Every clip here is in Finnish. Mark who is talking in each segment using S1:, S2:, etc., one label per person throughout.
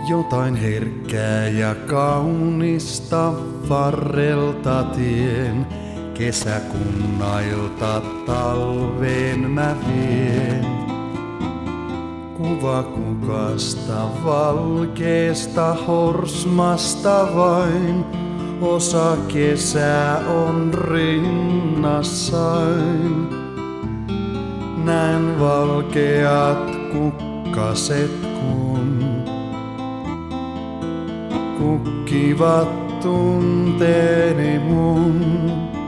S1: Jotain herkkää ja kaunista varrelta tien, kesäkunnailta talveen mä vien. Kuva kukasta valkeesta horsmasta vain, osa kesää on rinnassain. Näen valkeat kukkaset kun kukkivat tunteeni mun.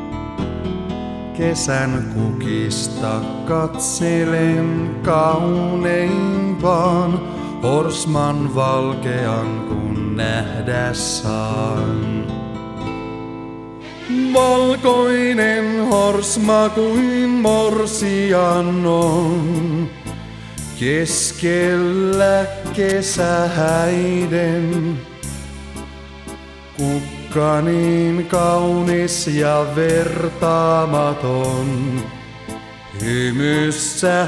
S1: Kesän kukista katselen kauneimpaan, horsman valkean kun nähdä saan. Valkoinen horsma kuin morsian on, keskellä kesähäiden. Kukka niin kaunis ja vertaamaton, hymyssä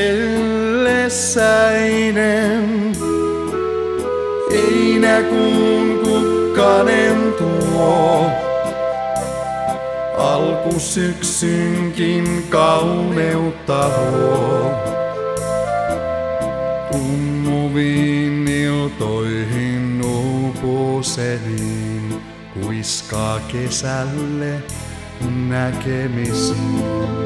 S1: hellessäinen. Heinäkuun kukkanen tuo, alkusyksynkin kauneutta huo. Tummuviin iltoihin uupuselin, kuiskaa kesälle näkemisiin.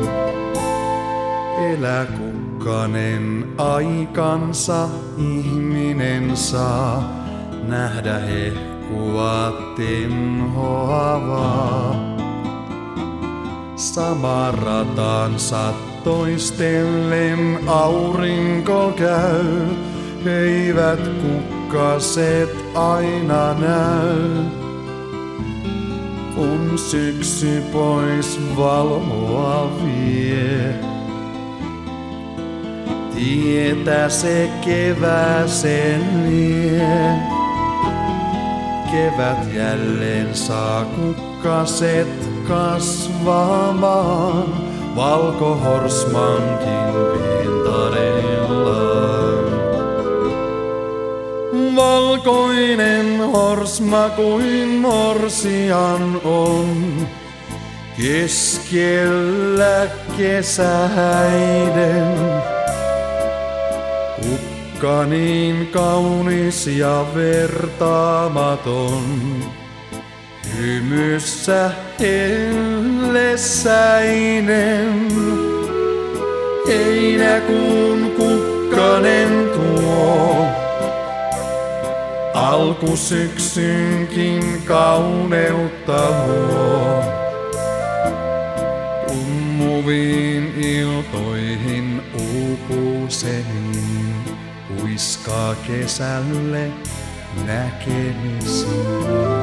S1: Elä kukkanen aikansa, ihminen saa nähdä hehkua tenhoavaa. Sama ratansa toistellen aurinko käy, eivät kukkaset aina näy. Kun syksy pois valoa vie, tietä se kevääseen lie. Kevät jälleen saa kukkaset kasvamaan, valkohorsmankin pintarellaan. Valkoinen horsma kuin morsian on, keskellä kesähäiden. Kukka niin kaunis ja vertaamaton, hymyssä hellessäinen. Heinäkuun kukkanen tuo, alkusyksynkin kauneutta huo. Tummuviin iltoihin uupuselin, kuiskaa kesälle näkemisiin.